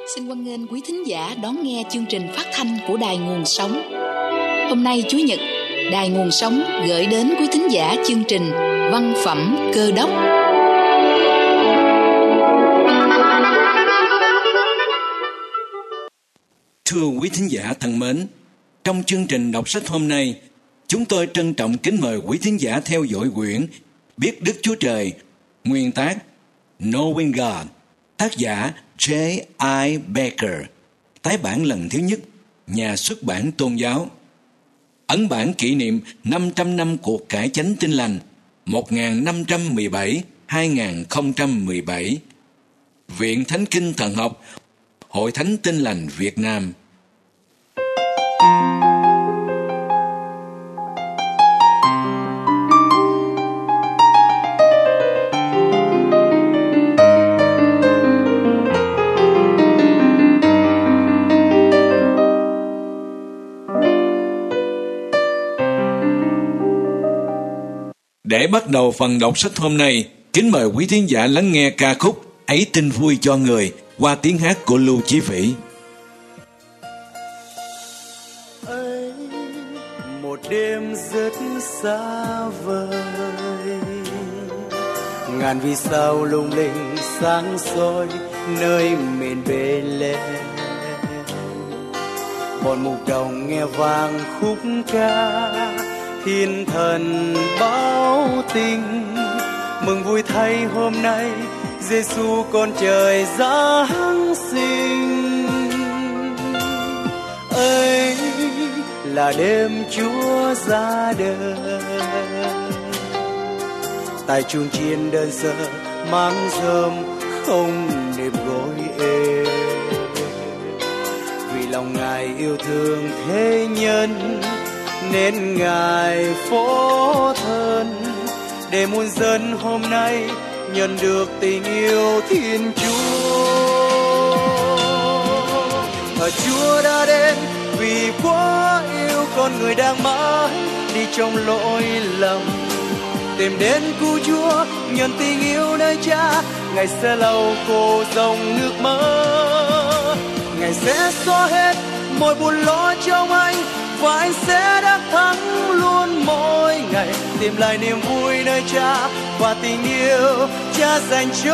Xin hoan nghênh quý thính giả đón nghe chương trình phát thanh của Đài Nguồn Sống. Hôm nay Chủ nhật, Đài Nguồn Sống gửi đến quý thính giả chương trình Văn phẩm Cơ đốc. Thưa quý thính giả thân mến, trong chương trình đọc sách hôm nay, chúng tôi trân trọng kính mời quý thính giả theo dõi quyển Biết Đức Chúa Trời, nguyên tác Knowing God, tác giả J.I. Baker, tái bản lần thứ nhất, nhà xuất bản Tôn giáo. Ấn bản kỷ niệm 500 năm cuộc cải chánh Tin lành 1517-2017. Viện Thánh Kinh Thần học, Hội Thánh Tin lành Việt Nam. Để bắt đầu phần đọc sách hôm nay, kính mời quý thính giả lắng nghe ca khúc Ấy Tin Vui Cho Người qua tiếng hát của Lưu Chí Vĩ. Ấy một đêm rất xa vời, ngàn vì sao lung linh sáng soi nơi miền Bê-lê-hêm. Bọn mục đồng nghe vang khúc ca, thiên thần báo tin mừng vui thay hôm nay Giêsu con trời giáng sinh. Ấy là đêm Chúa ra đời, tài chuông chiên đơn sơ mang rơm không nếp gối êm. Vì lòng Ngài yêu thương thế nhân nên Ngài phó thân để muôn dân hôm nay nhận được tình yêu Thiên Chúa. Và Chúa đã đến vì quá yêu con người đang mãi đi trong lỗi lầm, tìm đến cứu Chúa nhận tình yêu nơi Cha. Ngài sẽ lau khô dòng nước mắt, Ngài sẽ xóa hết mọi buồn lo trong anh, và anh sẽ đắc thắng luôn mỗi ngày, tìm lại niềm vui nơi Cha và tình yêu Cha dành cho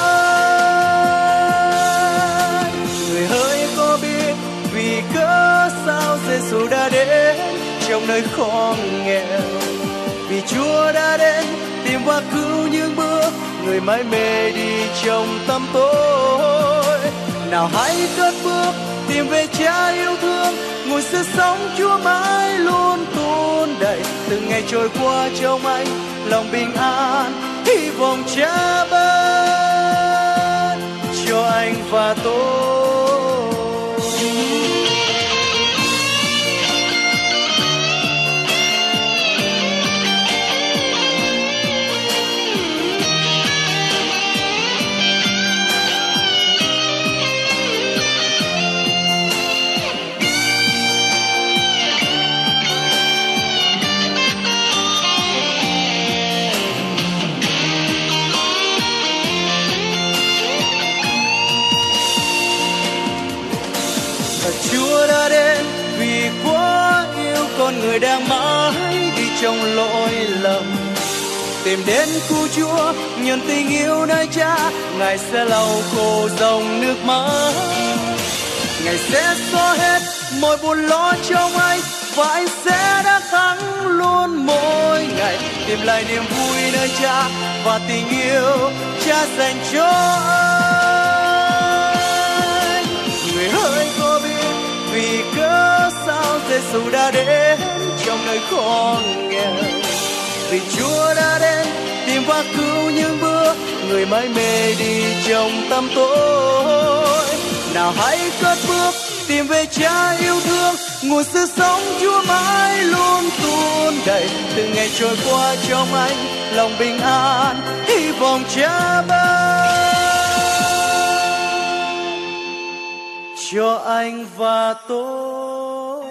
anh. Người hỡi có biết vì cớ sao Giêsu đã đến trong nơi khó nghèo? Vì Chúa đã đến tìm và cứu những bước người mãi mê đi trong tăm tối. Nào hãy cất bước tìm về Cha yêu thương, ngôi sự sống Chúa mãi luôn tuôn đầy. Từng ngày trôi qua trong anh lòng bình an, hy vọng Cha ban cho anh và tôi. Chúa đã đến vì quá yêu con người đang mãi đi trong lỗi lầm, tìm đến cứu Chúa nhận tình yêu nơi Cha. Ngài sẽ lau khô dòng nước mắt, Ngài sẽ xóa hết mọi buồn lo trong anh, và anh sẽ đắc thắng luôn mỗi ngày, tìm lại niềm vui nơi Cha và tình yêu Cha dành cho anh. Người hỡi có biết vì cớ sao Giêsu đã đến trong nơi khó nghèo? Vì Chúa đã đến tìm và cứu những bước người mãi mê đi trong tăm tối. Nào hãy cất bước tìm về Cha yêu thương, nguồn sự sống Chúa mãi luôn tuôn đầy. Từng ngày trôi qua trong anh lòng bình an, hy vọng Cha ban cho anh và tôi.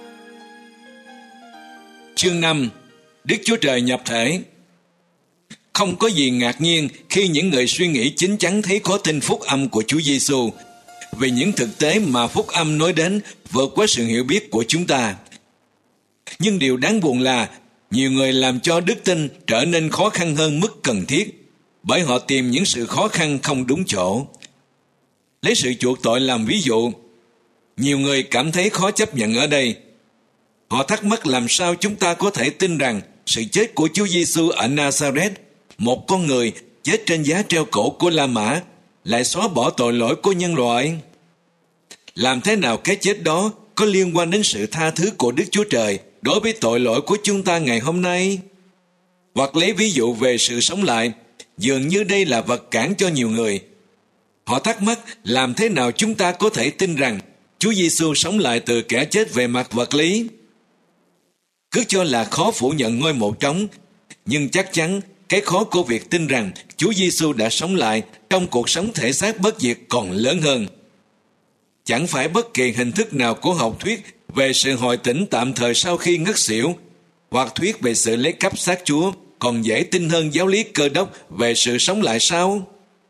Chương 5. Đức Chúa Trời nhập thể. Không có gì ngạc nhiên khi những người suy nghĩ chín chắn thấy khó tin phúc âm của Chúa Giêsu, vì những thực tế mà phúc âm nói đến vượt quá sự hiểu biết của chúng ta. Nhưng điều đáng buồn là nhiều người làm cho đức tin trở nên khó khăn hơn mức cần thiết, bởi họ tìm những sự khó khăn không đúng chỗ. Lấy sự chuộc tội làm ví dụ, nhiều người cảm thấy khó chấp nhận ở đây. Họ thắc mắc làm sao chúng ta có thể tin rằng sự chết của Chúa Giêsu ở Nazareth, một con người chết trên giá treo cổ của La Mã, lại xóa bỏ tội lỗi của nhân loại. Làm thế nào cái chết đó có liên quan đến sự tha thứ của Đức Chúa Trời đối với tội lỗi của chúng ta ngày hôm nay? Hoặc lấy ví dụ về sự sống lại, dường như đây là vật cản cho nhiều người. Họ thắc mắc làm thế nào chúng ta có thể tin rằng Chúa Giêsu sống lại từ kẻ chết về mặt vật lý. Cứ cho là khó phủ nhận ngôi mộ trống, nhưng chắc chắn cái khó của việc tin rằng Chúa Giêsu đã sống lại trong cuộc sống thể xác bất diệt còn lớn hơn. Chẳng phải bất kỳ hình thức nào của học thuyết về sự hồi tỉnh tạm thời sau khi ngất xỉu, hoặc thuyết về sự lấy cắp xác Chúa còn dễ tin hơn giáo lý Cơ Đốc về sự sống lại sao?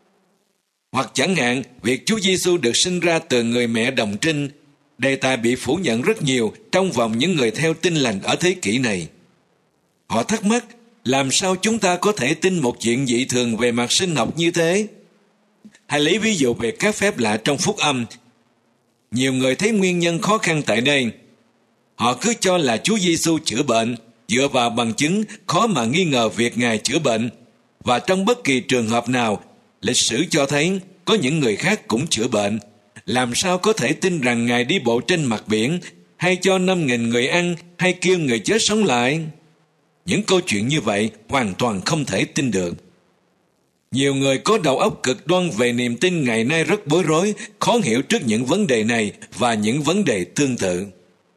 Hoặc chẳng hạn, việc Chúa Giêsu được sinh ra từ người mẹ đồng trinh, đề tài bị phủ nhận rất nhiều trong vòng những người theo Tin Lành ở thế kỷ này. Họ thắc mắc, làm sao chúng ta có thể tin một chuyện dị thường về mặt sinh học như thế? Hay lấy ví dụ về các phép lạ trong phúc âm. Nhiều người thấy nguyên nhân khó khăn tại đây. Họ cứ cho là Chúa Giêsu chữa bệnh, dựa vào bằng chứng khó mà nghi ngờ việc Ngài chữa bệnh. Và trong bất kỳ trường hợp nào, lịch sử cho thấy có những người khác cũng chữa bệnh. Làm sao có thể tin rằng Ngài đi bộ trên mặt biển, hay cho 5.000 người ăn, hay kêu người chết sống lại? Những câu chuyện như vậy hoàn toàn không thể tin được. Nhiều người có đầu óc cực đoan về niềm tin ngày nay rất bối rối, khó hiểu trước những vấn đề này và những vấn đề tương tự.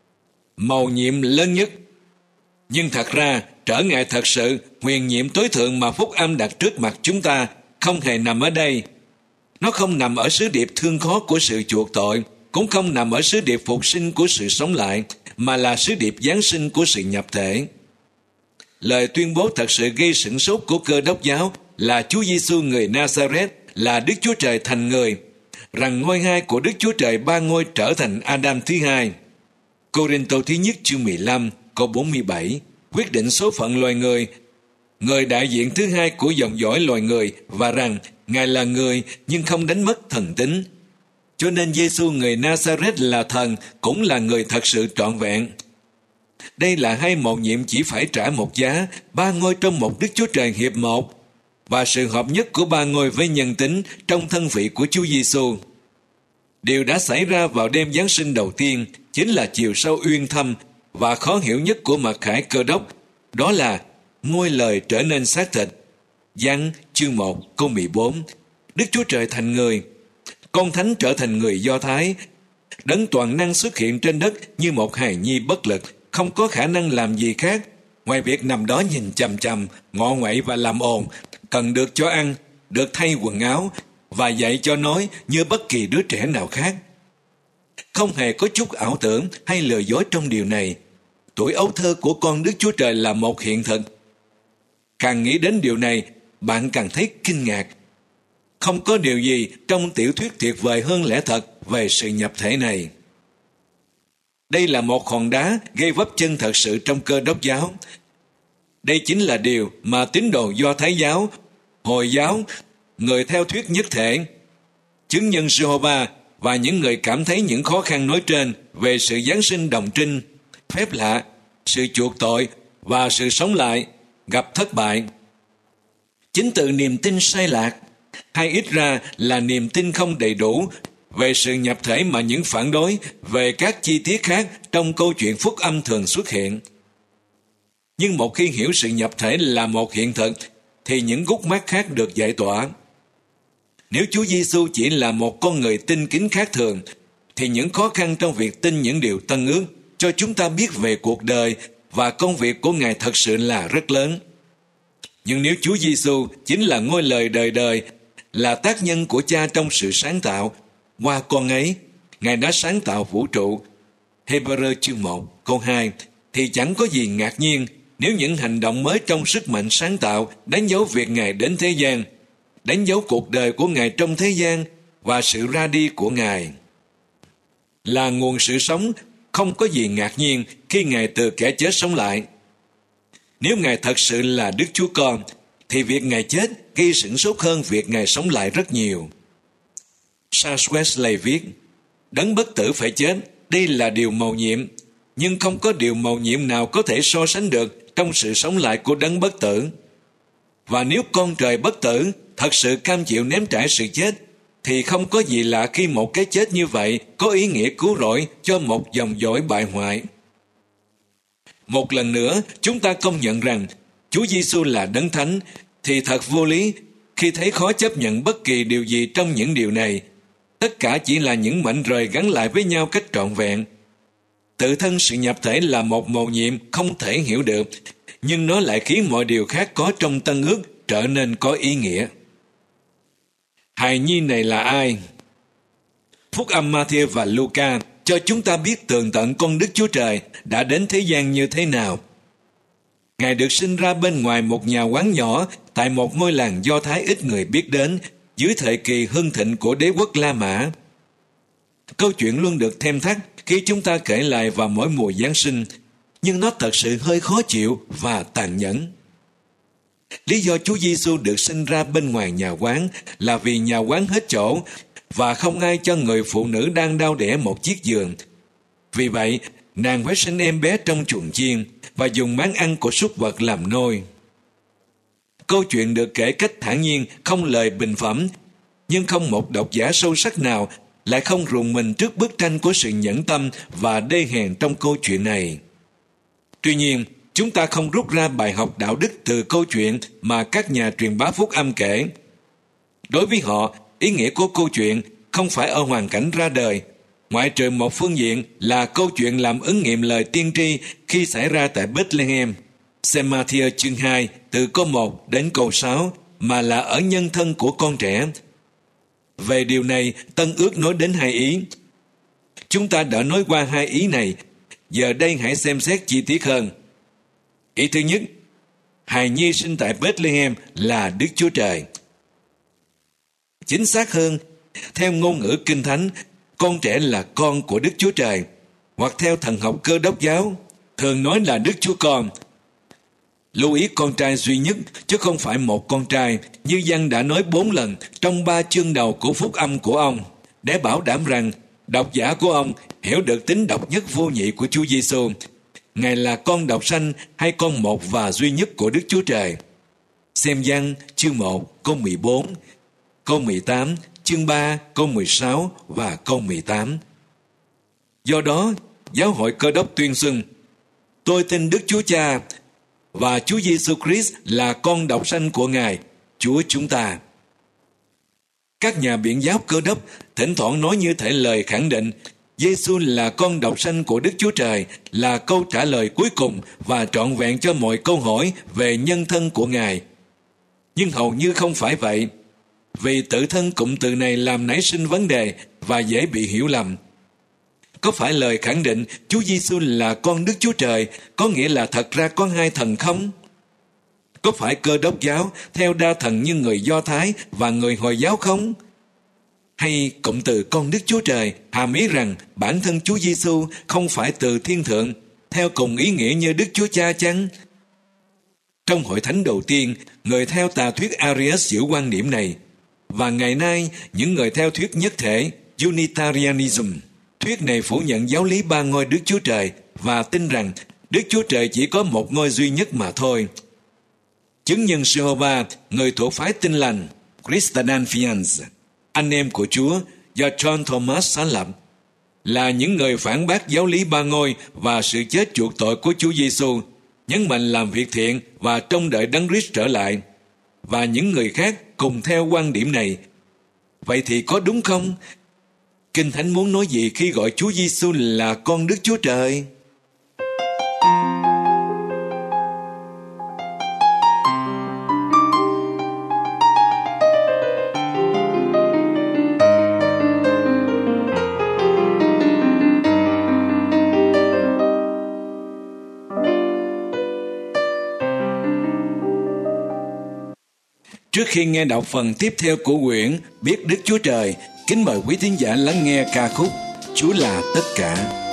Mầu nhiệm lớn nhất. Nhưng thật ra, trở ngại thật sự, huyền nhiệm tối thượng mà phúc âm đặt trước mặt chúng ta không hề nằm ở đây. Nó không nằm ở sứ điệp thương khó của sự chuộc tội, cũng không nằm ở sứ điệp phục sinh của sự sống lại, mà là sứ điệp giáng sinh của sự nhập thể. Lời tuyên bố thật sự gây sửng sốt của Cơ Đốc giáo là Chúa Giêsu người Nazareth là Đức Chúa Trời thành người, rằng ngôi hai của Đức Chúa Trời ba ngôi trở thành Adam thứ hai. Cô-rinh-tô thứ nhất chương 15 câu 47 quyết định số phận loài người, người đại diện thứ hai của dòng dõi loài người, và rằng Ngài là người nhưng không đánh mất thần tính. Cho nên Giêsu người Nazareth là thần, cũng là người thật sự trọn vẹn. Đây là hai mầu nhiệm chỉ phải trả một giá, ba ngôi trong một Đức Chúa Trời hiệp một, và sự hợp nhất của ba ngôi với nhân tính trong thân vị của Chúa Giêsu. Điều đã xảy ra vào đêm Giáng sinh đầu tiên chính là chiều sâu uyên thâm và khó hiểu nhất của mặc khải Cơ Đốc, đó là ngôi lời trở nên xác thịt. Giăng chương 1 câu 14. Đức Chúa Trời thành người, con thánh trở thành người Do Thái, đấng toàn năng xuất hiện trên đất như một hài nhi bất lực, không có khả năng làm gì khác ngoài việc nằm đó nhìn chằm chằm, ngọ nguậy và làm ồn, cần được cho ăn, được thay quần áo và dạy cho nói như bất kỳ đứa trẻ nào khác. Không hề có chút ảo tưởng hay lừa dối trong điều này. Tuổi ấu thơ của con Đức Chúa Trời là một hiện thực. Càng nghĩ đến điều này, bạn càng thấy kinh ngạc. Không có điều gì trong tiểu thuyết tuyệt vời hơn lẽ thật về sự nhập thể này. Đây là một hòn đá gây vấp chân thật sự trong Cơ Đốc giáo. Đây chính là điều mà tín đồ Do Thái giáo, Hồi giáo, người theo thuyết nhất thể, chứng nhân Giê-hô-va và những người cảm thấy những khó khăn nói trên về sự giáng sinh đồng trinh, phép lạ, sự chuộc tội và sự sống lại gặp thất bại. Chính từ niềm tin sai lạc, hay ít ra là niềm tin không đầy đủ về sự nhập thể mà những phản đối về các chi tiết khác trong câu chuyện phúc âm thường xuất hiện. Nhưng một khi hiểu sự nhập thể là một hiện thực, thì những gút mắt khác được giải tỏa. Nếu Chúa Giêsu chỉ là một con người tinh kính khác thường, thì những khó khăn trong việc tin những điều Tân Ước cho chúng ta biết về cuộc đời và công việc của Ngài thật sự là rất lớn. Nhưng nếu Chúa Giêsu chính là ngôi lời đời đời, là tác nhân của Cha trong sự sáng tạo, qua con ấy, Ngài đã sáng tạo vũ trụ, Hebrew chương 1 câu 2, thì chẳng có gì ngạc nhiên Nếu những hành động mới trong sức mạnh sáng tạo đánh dấu việc Ngài đến thế gian, đánh dấu cuộc đời của Ngài trong thế gian và sự ra đi của Ngài, là nguồn sự sống, không có gì ngạc nhiên khi Ngài từ kẻ chết sống lại. Nếu Ngài thật sự là Đức Chúa Con, thì việc Ngài chết gây sửng sốt hơn việc Ngài sống lại rất nhiều. Charles Wesley viết, Đấng bất tử phải chết, đây là điều mầu nhiệm, nhưng không có điều mầu nhiệm nào có thể so sánh được trong sự sống lại của Đấng bất tử. Và nếu con trời bất tử thật sự cam chịu nếm trải sự chết, thì không có gì lạ khi một cái chết như vậy có ý nghĩa cứu rỗi cho một dòng dõi bại hoại. Một lần nữa, chúng ta công nhận rằng Chúa Giêsu là Đấng Thánh, thì thật vô lý khi thấy khó chấp nhận bất kỳ điều gì trong những điều này. Tất cả chỉ là những mảnh rời gắn lại với nhau cách trọn vẹn. Tự thân sự nhập thể là một mầu nhiệm không thể hiểu được, nhưng nó lại khiến mọi điều khác có trong Tân Ước trở nên có ý nghĩa. Hài nhi này là ai? Phúc âm Ma-thi-ơ và Lu-ca cho chúng ta biết tường tận con Đức Chúa Trời đã đến thế gian như thế nào. Ngài được sinh ra bên ngoài một nhà quán nhỏ tại một ngôi làng Do Thái ít người biết đến dưới thời kỳ hưng thịnh của đế quốc La Mã. Câu chuyện luôn được thêm thắt khi chúng ta kể lại vào mỗi mùa Giáng sinh, nhưng nó thật sự hơi khó chịu và tàn nhẫn. Lý do Chúa Giêsu được sinh ra bên ngoài nhà quán là vì nhà quán hết chỗ và không ai cho người phụ nữ đang đau đẻ một chiếc giường. Vì vậy, nàng phải sinh em bé trong chuồng chiên và dùng món ăn của súc vật làm nôi. Câu chuyện được kể cách thản nhiên, không lời bình phẩm, nhưng không một độc giả sâu sắc nào lại không rùng mình trước bức tranh của sự nhẫn tâm và đê hèn trong câu chuyện này. Tuy nhiên, chúng ta không rút ra bài học đạo đức từ câu chuyện mà các nhà truyền bá phúc âm kể. Đối với họ, ý nghĩa của câu chuyện không phải ở hoàn cảnh ra đời, ngoại trừ một phương diện là câu chuyện làm ứng nghiệm lời tiên tri khi xảy ra tại Bethlehem, xem Ma-thi-ơ chương 2 từ câu 1 đến câu 6, mà là ở nhân thân của con trẻ. Về điều này, Tân Ước nói đến hai ý. Chúng ta đã nói qua hai ý này, giờ đây hãy xem xét chi tiết hơn. Ý thứ nhất, hài nhi sinh tại Bethlehem là Đức Chúa Trời. Chính xác hơn, theo ngôn ngữ Kinh Thánh, con trẻ là con của Đức Chúa Trời, hoặc theo thần học Cơ Đốc giáo, thường nói là Đức Chúa Con. Lưu ý con trai duy nhất, chứ không phải một con trai, như Giăng đã nói 4 lần trong 3 chương đầu của phúc âm của ông, để bảo đảm rằng độc giả của ông hiểu được tính độc nhất vô nhị của Chúa Giêsu. Ngài là con độc sanh hay con một và duy nhất của Đức Chúa Trời. Xem Giăng chương 1 câu 14, câu 18, chương 3 câu 16 và câu 18. Do đó, Giáo hội Cơ Đốc tuyên xưng: Tôi tin Đức Chúa Cha và Chúa Giêsu Christ là con độc sanh của Ngài, Chúa chúng ta. Các nhà biện giáo Cơ Đốc thỉnh thoảng nói như thể lời khẳng định Giêsu là con độc sanh của Đức Chúa Trời là câu trả lời cuối cùng và trọn vẹn cho mọi câu hỏi về nhân thân của Ngài. Nhưng hầu như không phải vậy, vì tự thân cụm từ này làm nảy sinh vấn đề và dễ bị hiểu lầm. Có phải lời khẳng định Chúa Giêsu là con Đức Chúa Trời có nghĩa là thật ra có hai thần không? Có phải Cơ Đốc giáo theo đa thần như người Do Thái và người Hồi giáo không? Hay cụm từ con Đức Chúa Trời hàm ý rằng bản thân Chúa Giêsu không phải từ thiên thượng, theo cùng ý nghĩa như Đức Chúa Cha chăng? Trong hội thánh đầu tiên, người theo tà thuyết Arius giữ quan điểm này, và ngày nay những người theo thuyết nhất thể Unitarianism, thuyết này phủ nhận giáo lý ba ngôi Đức Chúa Trời và tin rằng Đức Chúa Trời chỉ có một ngôi duy nhất mà thôi. Chứng nhân Giê-hô-va, người thuộc phái Tin Lành Christadelphians, anh em của Chúa do John Thomas sáng lập, là những người phản bác giáo lý ba ngôi và sự chết chuộc tội của Chúa Giêsu, nhấn mạnh làm việc thiện và trông đợi Đấng Christ trở lại. Và những người khác cùng theo quan điểm này. Vậy thì có đúng không? Kinh Thánh muốn nói gì khi gọi Chúa Giêsu là con Đức Chúa Trời? Trước khi nghe đọc phần tiếp theo của quyển Biết Đức Chúa Trời, kính mời quý thính giả lắng nghe ca khúc Chúa là tất cả.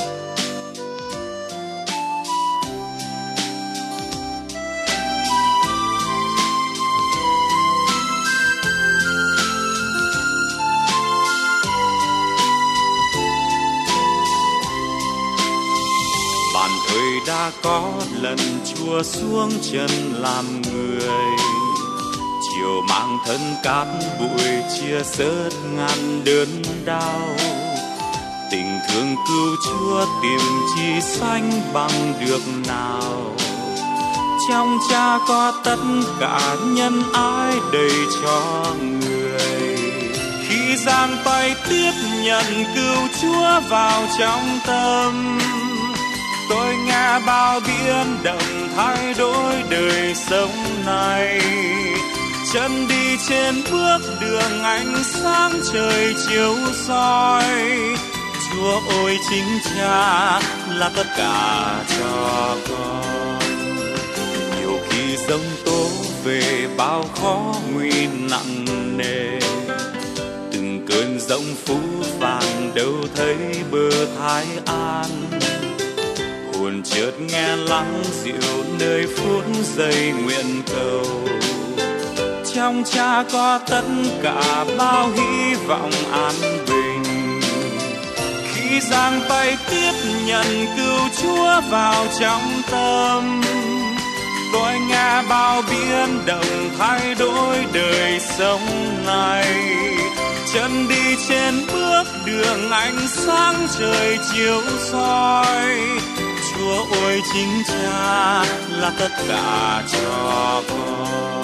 Bạn ơi, đã có lần Chúa xuống chân làm người, chiều mang thân cát bụi chia sớt ngàn đớn đau. Tình thương cứu Chúa tìm chi sánh bằng được nào. Trong Cha có tất cả nhân ái đầy cho người. Khi giang tay tiếp nhận cứu Chúa vào trong tâm, tôi nghe bao biến động thay đổi đời sống này. Chân đi trên bước đường ánh sáng trời chiếu soi. Chúa ôi, chính Cha là tất cả cho con. Nhiều khi giông tố về bao khó nguy nặng nề, từng cơn giông phũ vàng đâu thấy bờ thái an. Hồn chợt nghe lắng dịu nơi phút giây nguyện cầu. Trong Cha có tất cả bao hy vọng an bình. Khi giang tay tiếp nhận cứu Chúa vào trong tâm, tôi nghe bao biến động thay đổi đời sống này. Chân đi trên bước đường ánh sáng trời chiếu soi. Chúa ôi, chính Cha là tất cả cho con.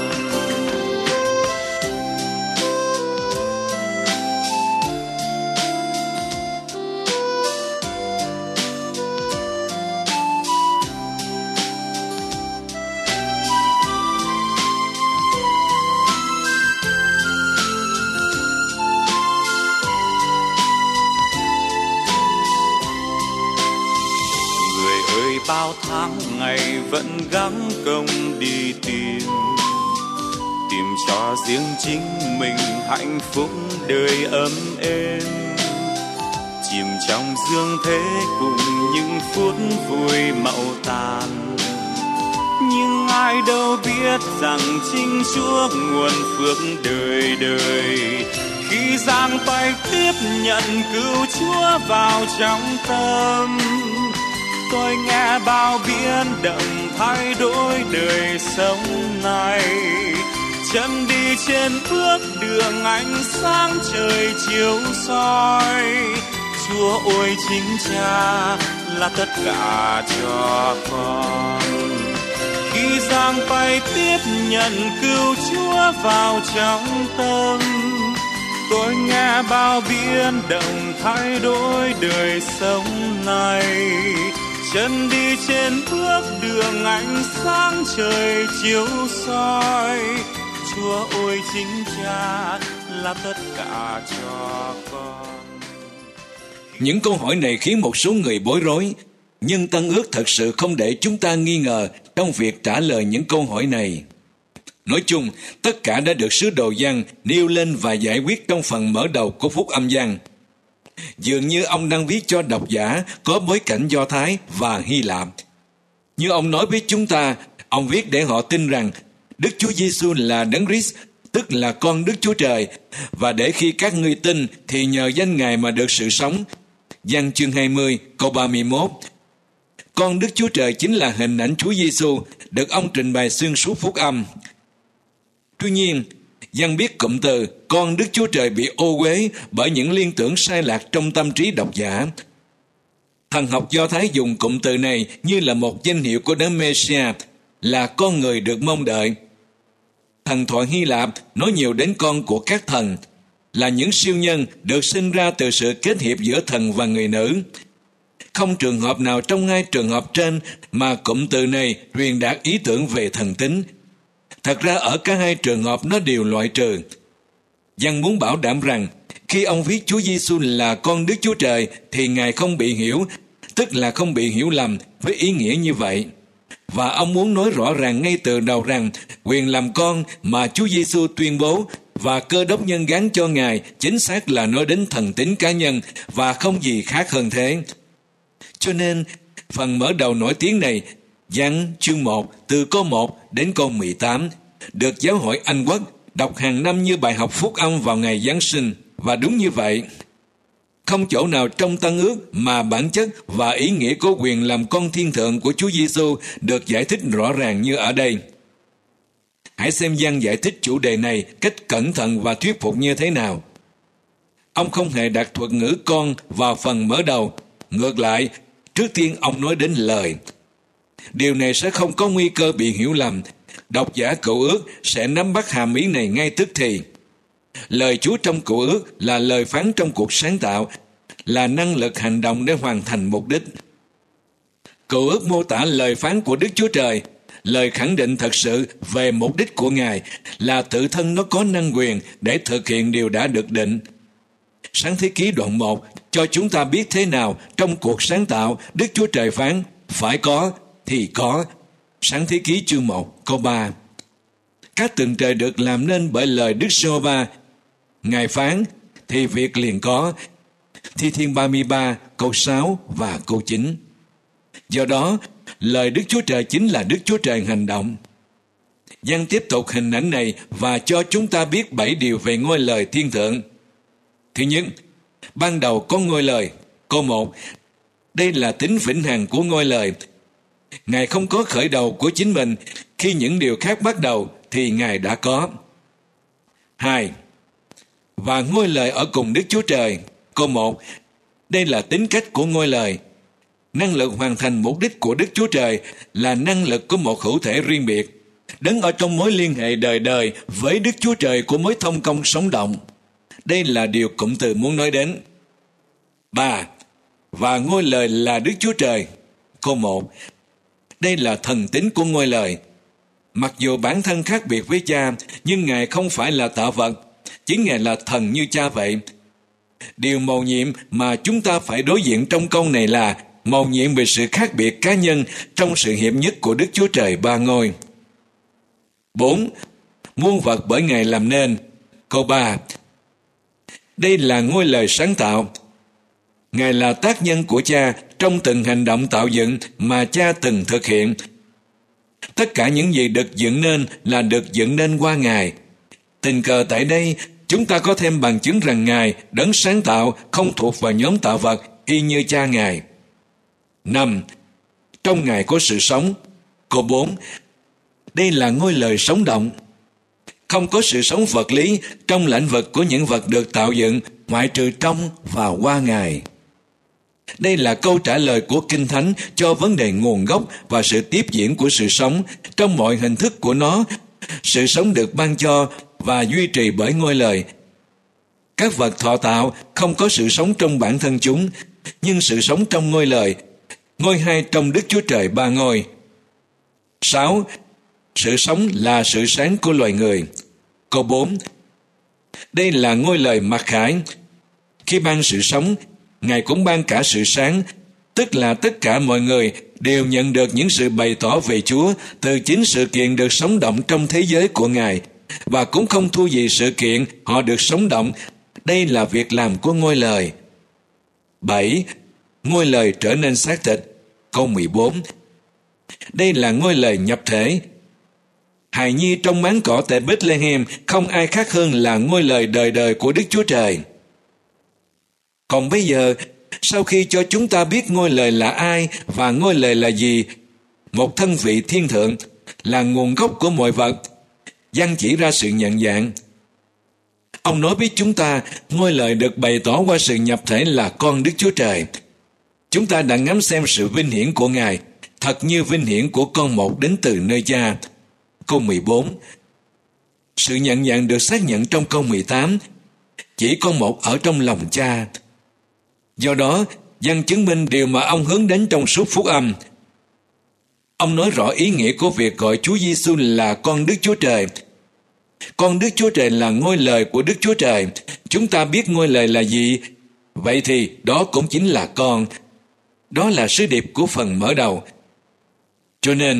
Bao tháng ngày vẫn gắng công đi tìm cho riêng chính mình hạnh phúc đời ấm êm. Chìm trong dương thế cùng những phút vui mậu tàn, nhưng ai đâu biết rằng chính Chúa nguồn phước đời đời. Khi giang tay tiếp nhận cứu Chúa vào trong tâm, tôi nghe bao biến động thay đổi đời sống này. Chân đi trên bước đường ánh sáng trời chiếu soi. Chúa ôi, chính Cha là tất cả cho con. Khi giang tay tiếp nhận cứu Chúa vào trong tâm, tôi nghe bao biến động thay đổi đời sống này. Chân đi trên bước đường ánh sáng trời chiếu soi. Chúa ôi, chính Cha là tất cả cho con. Những câu hỏi này khiến một số người bối rối, nhưng Tân Ước thật sự không để chúng ta nghi ngờ trong việc trả lời những câu hỏi này. Nói chung, tất cả đã được sứ đồ Giăng nêu lên và giải quyết trong phần mở đầu của Phúc Âm Giăng. Dường như ông đang viết cho độc giả có bối cảnh Do Thái và Hy Lạp. Như ông nói với chúng ta, ông viết để họ tin rằng Đức Chúa Giêsu là Đấng Christ, tức là con Đức Chúa Trời, và để khi các ngươi tin thì nhờ danh Ngài mà được sự sống. Giăng chương 20 câu 31. Con Đức Chúa Trời chính là hình ảnh Chúa Giêsu được ông trình bày xuyên suốt Phúc Âm. Tuy nhiên, Giăng biết cụm từ con Đức Chúa Trời bị ô uế bởi những liên tưởng sai lạc trong tâm trí độc giả. Thần học Do Thái dùng cụm từ này như là một danh hiệu của Đấng Messiah, là con người được mong đợi. Thần thoại Hy Lạp nói nhiều đến con của các thần, là những siêu nhân được sinh ra từ sự kết hiệp giữa thần và người nữ. Không trường hợp nào trong hai trường hợp trên mà cụm từ này truyền đạt ý tưởng về thần tính. Thật ra ở cả hai trường hợp nó đều loại trừ. Giăng muốn bảo đảm rằng khi ông viết Chúa Giêsu là con Đức Chúa Trời thì Ngài không bị hiểu, tức là không bị hiểu lầm với ý nghĩa như vậy. Và ông muốn nói rõ ràng ngay từ đầu rằng quyền làm con mà Chúa Giêsu tuyên bố và Cơ Đốc nhân gán cho Ngài chính xác là nói đến thần tính cá nhân và không gì khác hơn thế. Cho nên, phần mở đầu nổi tiếng này, Giăng chương 1 từ câu 1 đến câu 18, được giáo hội Anh Quốc đọc hàng năm như bài học phúc âm vào ngày Giáng sinh. Và đúng như vậy, không chỗ nào trong Tân Ước mà bản chất và ý nghĩa của quyền làm con thiên thượng của Chúa Giêsu được giải thích rõ ràng như ở đây. Hãy xem Giăng giải thích chủ đề này cách cẩn thận và thuyết phục như thế nào. Ông không hề đặt thuật ngữ con vào phần mở đầu. Ngược lại, trước tiên ông nói đến lời. Điều này sẽ không có nguy cơ bị hiểu lầm. Độc giả Cựu Ước sẽ nắm bắt hàm ý này ngay tức thì. Lời Chúa trong Cựu Ước là lời phán trong cuộc sáng tạo, là năng lực hành động để hoàn thành mục đích. Cựu Ước mô tả lời phán của Đức Chúa Trời, lời khẳng định thật sự về mục đích của Ngài là tự thân nó có năng quyền để thực hiện điều đã được định. Sáng thế ký đoạn 1 cho chúng ta biết thế nào trong cuộc sáng tạo Đức Chúa Trời phán phải có thì có. Sáng thế ký chương 1 câu 3. Các tầng trời được làm nên bởi lời Đức Giê-hô-va. Ngài phán thì việc liền có. Thi Thiên 33 câu 6 và câu 9. Do đó, lời Đức Chúa Trời chính là Đức Chúa Trời hành động. Giăng tiếp tục hình ảnh này và cho chúng ta biết 7 điều về ngôi lời thiên thượng. Thứ nhất, ban đầu có ngôi lời. Câu 1. Đây là tính vĩnh hằng của ngôi lời. Ngài không có khởi đầu của chính mình. Khi những điều khác bắt đầu thì Ngài đã có. 2. Và ngôi lời ở cùng Đức Chúa Trời. Câu 1. Đây là tính cách của ngôi lời. Năng lực hoàn thành mục đích của Đức Chúa Trời là năng lực của một hữu thể riêng biệt, đứng ở trong mối liên hệ đời đời với Đức Chúa Trời của mối thông công sống động. Đây là điều cụm từ muốn nói đến. 3. Và ngôi lời là Đức Chúa Trời. Câu 1. Đây là thần tính của ngôi lời. Mặc dù bản thân khác biệt với Cha, nhưng Ngài không phải là tạo vật, chính Ngài là thần như Cha vậy. Điều mầu nhiệm mà chúng ta phải đối diện trong câu này là mầu nhiệm về sự khác biệt cá nhân trong sự hiệp nhất của Đức Chúa Trời ba ngôi. 4. Muôn vật bởi Ngài làm nên. Câu 3. Đây là ngôi lời sáng tạo. Ngài là tác nhân của Cha trong từng hành động tạo dựng mà Cha từng thực hiện. Tất cả những gì được dựng nên là được dựng nên qua Ngài. Tình cờ tại đây, chúng ta có thêm bằng chứng rằng Ngài, đấng sáng tạo, không thuộc vào nhóm tạo vật y như Cha Ngài. 5. Trong Ngài có sự sống. Câu 4. Đây là ngôi lời sống động. Không có sự sống vật lý trong lĩnh vực của những vật được tạo dựng, ngoại trừ trong và qua Ngài. Đây là câu trả lời của Kinh Thánh cho vấn đề nguồn gốc và sự tiếp diễn của sự sống trong mọi hình thức của nó. Sự sống được ban cho và duy trì bởi ngôi lời. Các vật thọ tạo không có sự sống trong bản thân chúng, nhưng sự sống trong ngôi lời, ngôi hai trong Đức Chúa Trời ba ngôi. 6. Sự sống là sự sáng của loài người. Câu 4. Đây là ngôi lời mặc khải. Khi ban sự sống, Ngài cũng ban cả sự sáng, tức là tất cả mọi người đều nhận được những sự bày tỏ về Chúa từ chính sự kiện được sống động trong thế giới của Ngài, và cũng không thua gì sự kiện họ được sống động. Đây là việc làm của ngôi lời. 7. Ngôi lời trở nên xác thịt. Câu 14. Đây là ngôi lời nhập thể. Hài nhi trong máng cỏ tại Bethlehem không ai khác hơn là ngôi lời đời đời của Đức Chúa Trời. Còn bây giờ, sau khi cho chúng ta biết ngôi lời là ai và ngôi lời là gì, một thân vị thiên thượng, là nguồn gốc của mọi vật, Giăng chỉ ra sự nhận dạng. Ông nói với chúng ta, ngôi lời được bày tỏ qua sự nhập thể là con Đức Chúa Trời. Chúng ta đã ngắm xem sự vinh hiển của Ngài, thật như vinh hiển của con một đến từ nơi Cha. Câu 14. Sự nhận dạng được xác nhận trong câu 18. Chỉ con một ở trong lòng Cha. Do đó, Giăng chứng minh điều mà ông hướng đến trong suốt phúc âm. Ông nói rõ ý nghĩa của việc gọi Chúa Giêsu là con Đức Chúa Trời. Con Đức Chúa Trời là ngôi lời của Đức Chúa Trời. Chúng ta biết ngôi lời là gì, vậy thì đó cũng chính là con. Đó là sứ điệp của phần mở đầu. Cho nên,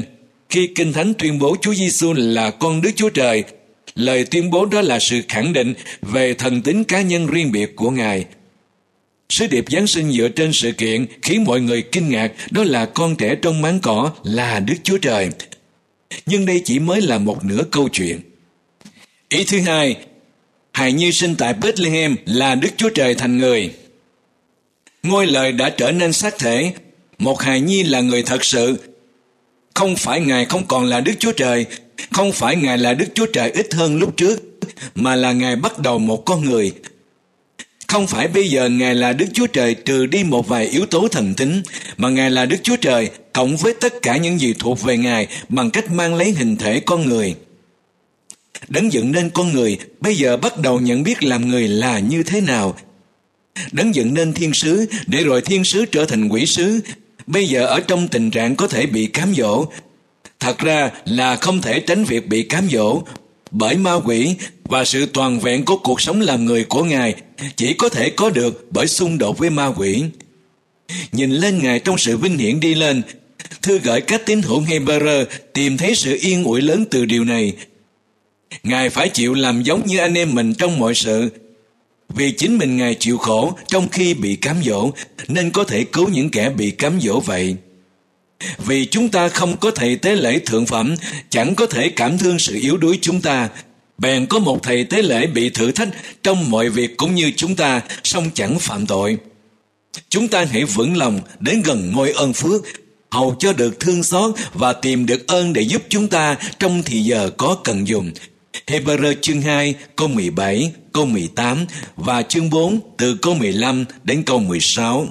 Khi Kinh Thánh tuyên bố Chúa Giêsu là con Đức Chúa Trời, lời tuyên bố đó là sự khẳng định về thần tính cá nhân riêng biệt của Ngài. Sứ điệp Giáng sinh dựa trên sự kiện khiến mọi người kinh ngạc, đó là con trẻ trong máng cỏ là Đức Chúa Trời. Nhưng đây chỉ mới là một nửa câu chuyện. Ý thứ hai, hài nhi sinh tại Bethlehem là Đức Chúa Trời thành người. Ngôi Lời đã trở nên xác thể, một hài nhi là người thật sự. Không phải Ngài không còn là Đức Chúa Trời, không phải Ngài là Đức Chúa Trời ít hơn lúc trước, mà là Ngài bắt đầu một con người. Không phải bây giờ Ngài là Đức Chúa Trời trừ đi một vài yếu tố thần tính, mà Ngài là Đức Chúa Trời cộng với tất cả những gì thuộc về Ngài bằng cách mang lấy hình thể con người. Đấng dựng nên con người bây giờ bắt đầu nhận biết làm người là như thế nào. Đấng dựng nên thiên sứ để rồi thiên sứ trở thành quỷ sứ, bây giờ ở trong tình trạng có thể bị cám dỗ. Thật ra là không thể tránh việc bị cám dỗ, bởi ma quỷ và sự toàn vẹn của cuộc sống làm người của Ngài chỉ có thể có được bởi xung đột với ma quỷ. Nhìn lên Ngài trong sự vinh hiển đi lên, thư gửi các tín hữu Hebrew tìm thấy sự yên ủi lớn từ điều này. Ngài phải chịu làm giống như anh em mình trong mọi sự. Vì chính mình Ngài chịu khổ trong khi bị cám dỗ, nên có thể cứu những kẻ bị cám dỗ vậy. Vì chúng ta không có thầy tế lễ thượng phẩm, chẳng có thể cảm thương sự yếu đuối chúng ta. Bèn có một thầy tế lễ bị thử thách trong mọi việc cũng như chúng ta, song chẳng phạm tội. Chúng ta hãy vững lòng đến gần ngôi ơn phước, hầu cho được thương xót và tìm được ơn để giúp chúng ta trong thì giờ có cần dùng. Hebrew chương 2 câu 17, câu 18 và chương 4 từ câu 15 đến câu 16.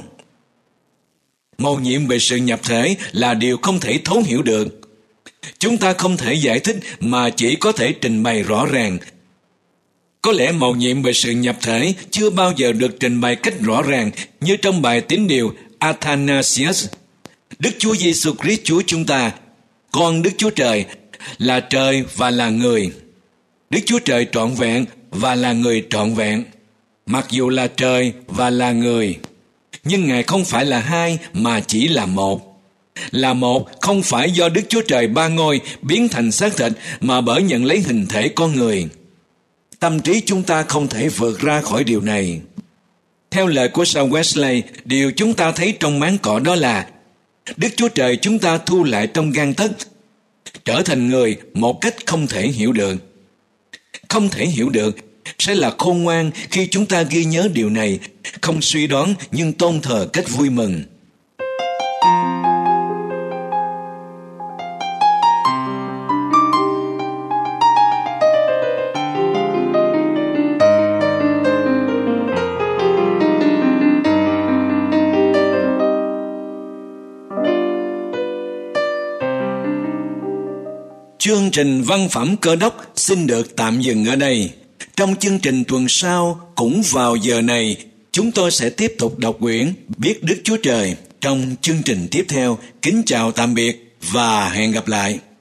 Mầu nhiệm về sự nhập thể là điều không thể thấu hiểu được. Chúng ta không thể giải thích mà chỉ có thể trình bày rõ ràng. Có lẽ mầu nhiệm về sự nhập thể chưa bao giờ được trình bày cách rõ ràng như trong bài tín điều Athanasius. Đức Chúa Giêsu Christ Chúa chúng ta, con Đức Chúa Trời, là trời và là người. Đức Chúa Trời trọn vẹn và là người trọn vẹn. Mặc dù là trời và là người, nhưng Ngài không phải là hai mà chỉ là một. Là một không phải do Đức Chúa Trời ba ngôi biến thành xác thịt, mà bởi nhận lấy hình thể con người. Tâm trí chúng ta không thể vượt ra khỏi điều này. Theo lời của Sao Wesley, điều chúng ta thấy trong máng cỏ đó là Đức Chúa Trời chúng ta thu lại trong gang tấc, trở thành người một cách không thể hiểu được. Không thể hiểu được sẽ là khôn ngoan khi chúng ta ghi nhớ điều này, không suy đoán nhưng tôn thờ cách vui mừng. Chương trình Văn phẩm Cơ Đốc xin được tạm dừng ở đây. Trong chương trình tuần sau, cũng vào giờ này, chúng tôi sẽ tiếp tục đọc quyển Biết Đức Chúa Trời trong chương trình tiếp theo. Kính chào tạm biệt và hẹn gặp lại.